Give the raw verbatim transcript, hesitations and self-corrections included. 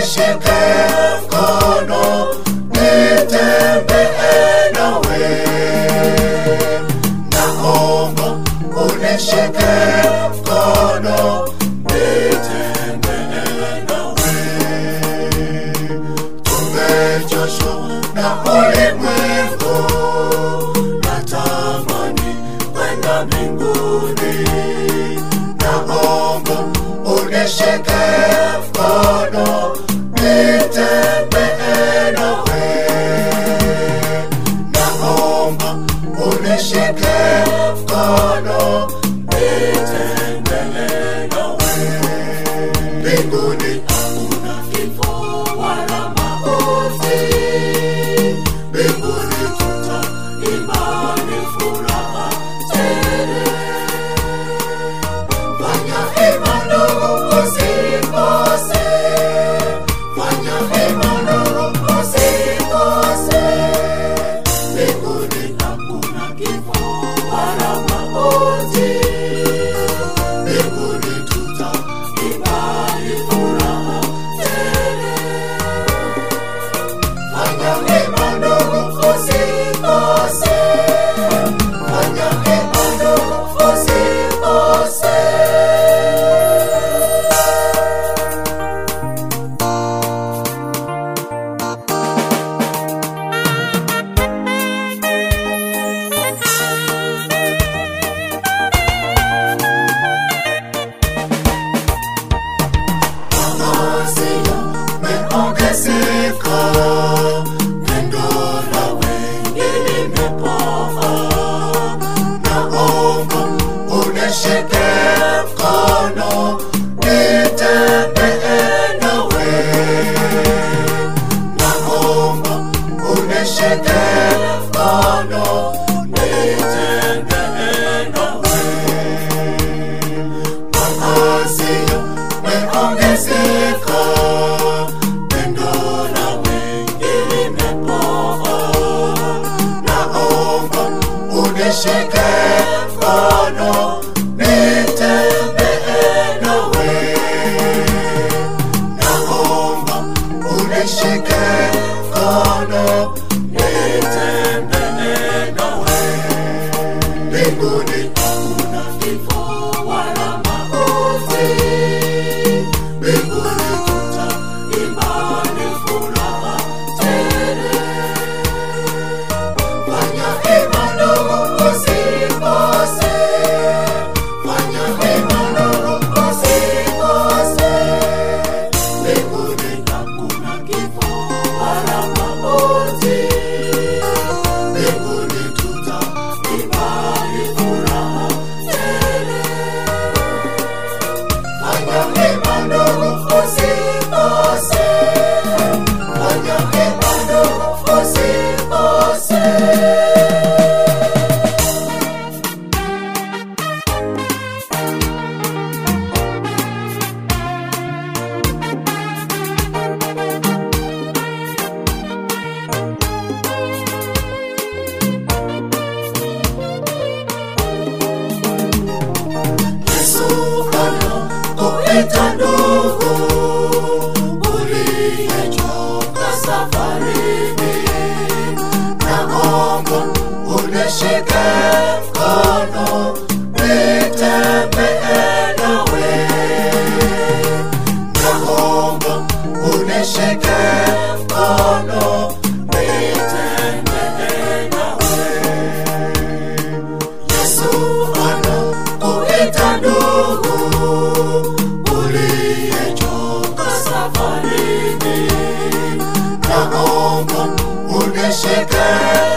unishike mkono nitembee nawe. Naomba unishike mkono nitembee nawe. Tumechoshwa na ulimwengu, natamani kwenda mbinguni. Naomba unishike mkono nitembee nawe. Naomba unishike mkono nitembee nawe. Mbinguni hakuna kifo wala mauti. Mbinguni tutaimba ni furaha tele. Fanya hima ndugu usikose. Fanya hima ndugu usikose. Mbinguni hakuna kifo wala mauti. Mbinguni tutaimba ni furaha tele. Fanya hima ndugu usikose. Fanya hima ndugu usikose. Mawazo yameongezeka, pendo la wengi limepoa. Naomba unishike mkono nitembee nawe. Naomba unishike mkono nitembee nawe. Mawazo yameongezeka, pendo la wengi limepoa. Naomba unishike mkono nitembee nawe. Naomba unishike mkono nitembee nawe. Mbinguni hakuna kifo wala mauti. Mbinguni tutaimba ni furaha tele. Fanya hima ndugu usikose. Fanya hima ndugu usikose. Mbinguni hakuna kifo wala mauti. Mbinguni tutaimba ni furaha tele. Fanya hima ndugu usikose. Fanya hima ndugu usikose. Yesu anakuita ndugu uliyechoka safarini. Naomba unishike mkono nitembee nawe. Naomba unishike mkono nitembee nawe. Yesu anakuita ndugu uliyechoka safarini. Naomba unishike